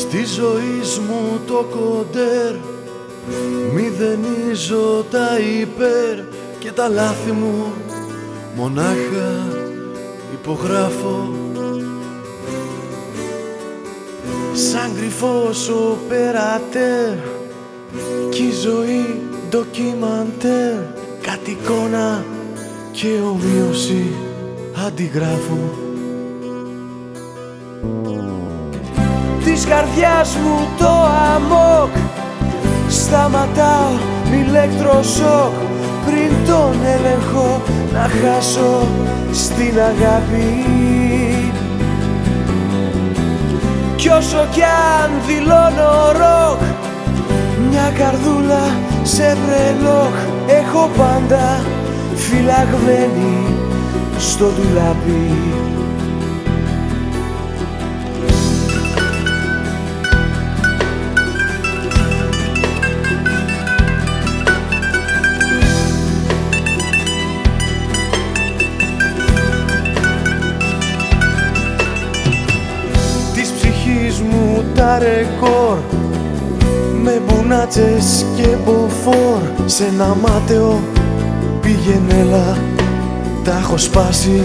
Στη ζωή μου το κοντέρ μηδενίζω τα υπέρ και τα λάθη μου μονάχα υπογράφω. Σαν κρυφός οπερατέρ κι η ζωή ντοκιμαντέρ, κάτι εικόνα και ομοίωση αντιγράφω. Της καρδιάς μου το αμόκ σταματάω ηλεκτροσόκ πριν τον έλεγχο να χάσω στην αγάπη. Κι όσο κι αν δηλώνω ροκ, μια καρδούλα σε βρελόκ έχω πάντα φυλαγμένη στο ντουλάπι. Της ψυχής μου τα ρεκόρ με μπουνάτσες και μποφόρ σε ένα μάταιο πήγαινέλα τα έχω σπάσει.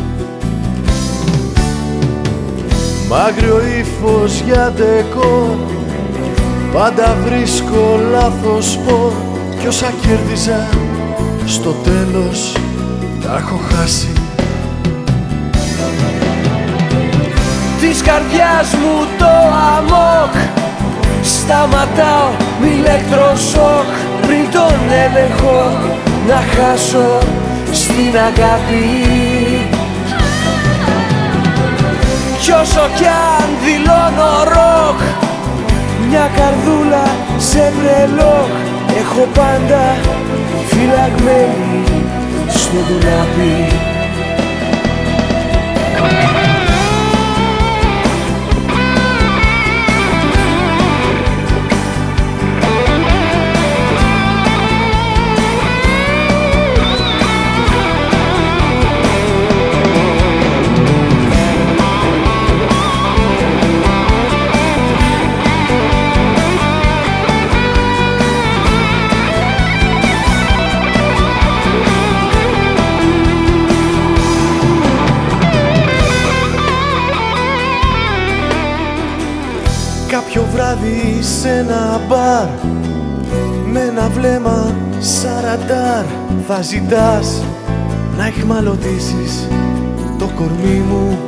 Μάγριο ύφος για ντεκόρ, πάντα βρίσκω λάθος σπορ κι όσα κέρδιζα στο τέλος τα έχω χάσει. Της καρδιάς μου το αμόκ σταματάω μ' ηλεκτροσόκ πριν τον έλεγχο να χάσω στην αγάπη. Κι όσο κι αν δηλώνω ροκ, μια καρδούλα σε βρελόκ έχω πάντα φυλαγμένη στο ντουλάπι. Κάποιο βράδυ σε ένα μπαρ με ένα βλέμμα σαραντάρ θα ζητάς να εχμαλωτήσεις το κορμί μου.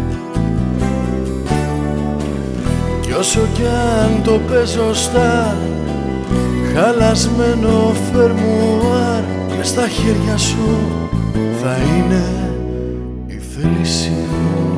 Κι όσο κι αν το παίζω στάρ, χαλασμένο φερμουάρ, μες στα χέρια σου θα είναι η θέλησή μου.